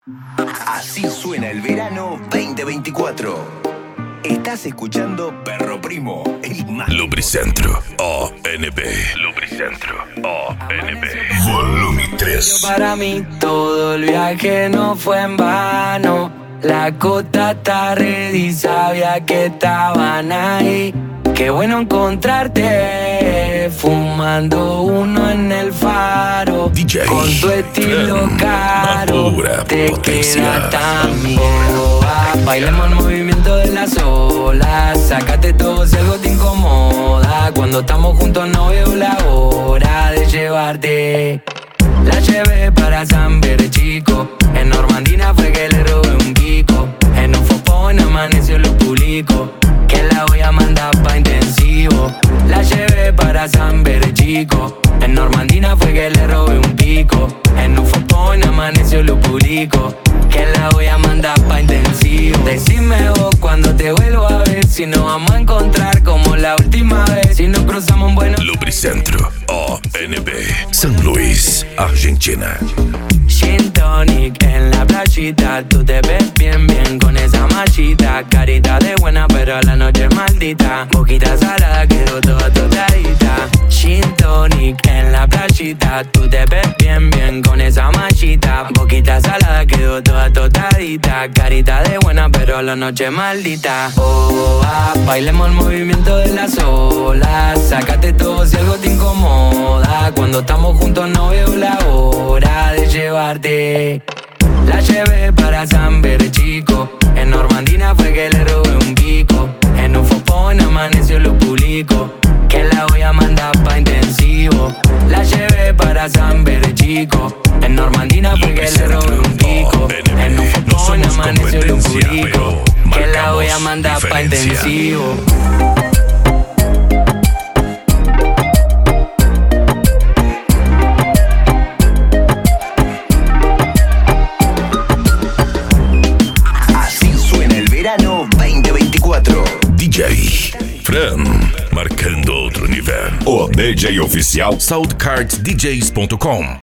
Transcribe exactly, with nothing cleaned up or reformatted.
Así suena el verano veinte veinticuatro. Estás escuchando Perro Primo, el más Lubricentro O N B. Lubricentro O N B. Volumen tres. Para mí todo el viaje no fue en vano. La cota está ready, sabía que estaban ahí. Qué bueno encontrarte, fumando uno en el faro. D J con tu estilo Fran, caro, madura te potencia. queda tan bien. Ah, bailemos el movimiento de las olas. Sácate todo si algo te incomoda. Cuando estamos juntos no veo la hora de llevarte. La llevé para San Chico. En Normandina fue que le robé un pico. En un fopón amaneció lo publico. Que la voy a mandar pa' intensivo. La llevé para San Chico. En Normandina fue que le robé un pico. En un fopón amaneció lo publico. Que la voy a mandar pa' intensivo. Decime vos cuando te vuelvo a ver. Si nos vamos a encontrar como la última vez. Si nos cruzamos un buen Lubricentro O N B. San Luis, Argentina. Gin tonic en la playita. Tú te ves bien, bien con esa machita. Carita de buena, pero la noche es maldita. Boquita salada, quedó toda tostadita. Gin tonic en la playita. Tú te ves bien, bien con esa machita. Boquita salada, quedó toda tostadita. Carita de buena, pero la noche es maldita. Oh, ah, bailemos el movimiento de las olas. Sácate todo si algo te incomoda. Cuando estamos juntos no veo la hora de llevarte. La llevé para San Chico. En Normandina fue que le robé un pico. En un fopón amaneció lo publico. Que la voy a mandar pa' intensivo. La llevé para San Chico. En Normandina fue que le robé un pico. En un fopón amaneció lo publico. Que la voy a mandar pa' intensivo. Verano veinte veinticuatro. D J Fran, marcando outro nível. O D J oficial Soundcard D Js ponto com.